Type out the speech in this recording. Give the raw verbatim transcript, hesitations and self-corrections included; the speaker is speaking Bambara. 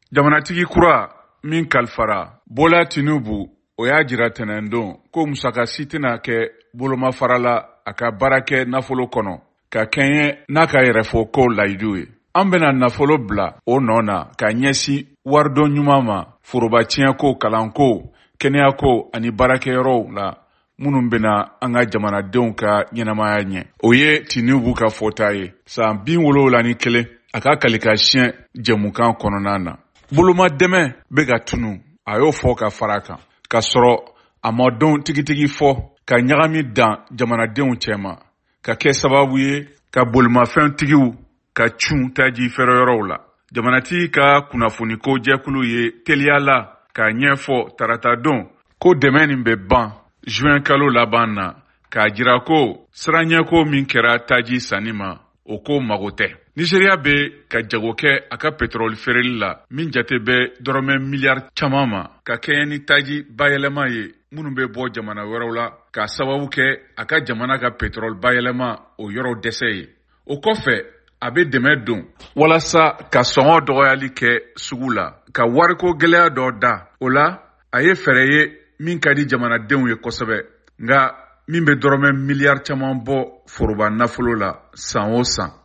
Jamanatigi kura min kalfara Bola Tinubu o y'a jira tɛnɛndon ko musaka si tɛna kɛ bolomafarala a ka baara kɛ nafolo kɔnɔ ka kɛɲɛ n'a ka yɛrɛfɔ ko layidu ye. An bɛna nafolo bila o nɔ na ka ɲɛsin waridon ɲuman ma forobatiɲɛko, kalanko, kɛnɛyako ani baarakɛyɔrɔw la minnu bɛna an ka jamanadenw ka ɲɛnamaya ɲɛ. O ye Tinubu ka fɔta ye san bi wolonwula ni kelen a ka kalikasiyɛn jɛmukan kɔnɔna na. Boloma dɛmɛ bɛ ka tunu, a y'o fɔ ka fara kan, ka sɔrɔ a ma dɔn tigitigi fɔ ka ɲagami dan jamanadenw cɛma, ka kɛ sababu ye ka bolimafɛntigiw ka cun taji feereyɔrɔw la. Jamanatigi ka kunnafoniko jɛkulu ye teliya la k'a ɲɛfɔ tarata don ko dɛmɛ nin bɛ ban juin kalo laban na, k'a jira ko siranɲɛko min kɛra taji sanni ma o ko mago tɛ. Nigeria bɛ ka jago kɛ a ka pétrole feereli la min jate bɛ dɔrɔmɛ miliyari caman ma, ka kɛɲɛ ni taji bayɛlɛma ye minnu bɛ bɔ jamana wɛrɛw la, k'a sababu kɛ a ka jamana ka pétrole bayɛlɛma o yɔrɔ dɛsɛ ye. O kɔfɛ a bɛ dɛmɛ don walasa ka sɔngɔ dɔgɔyali kɛ sugu la, ka wariko gɛlɛya dɔ da. O la a ye fɛɛrɛ ye min ka di jamanadenw ye kosɛbɛ, nka min bɛ dɔrɔmɛ miliyari caman bɔ foroba nafolo la san o san.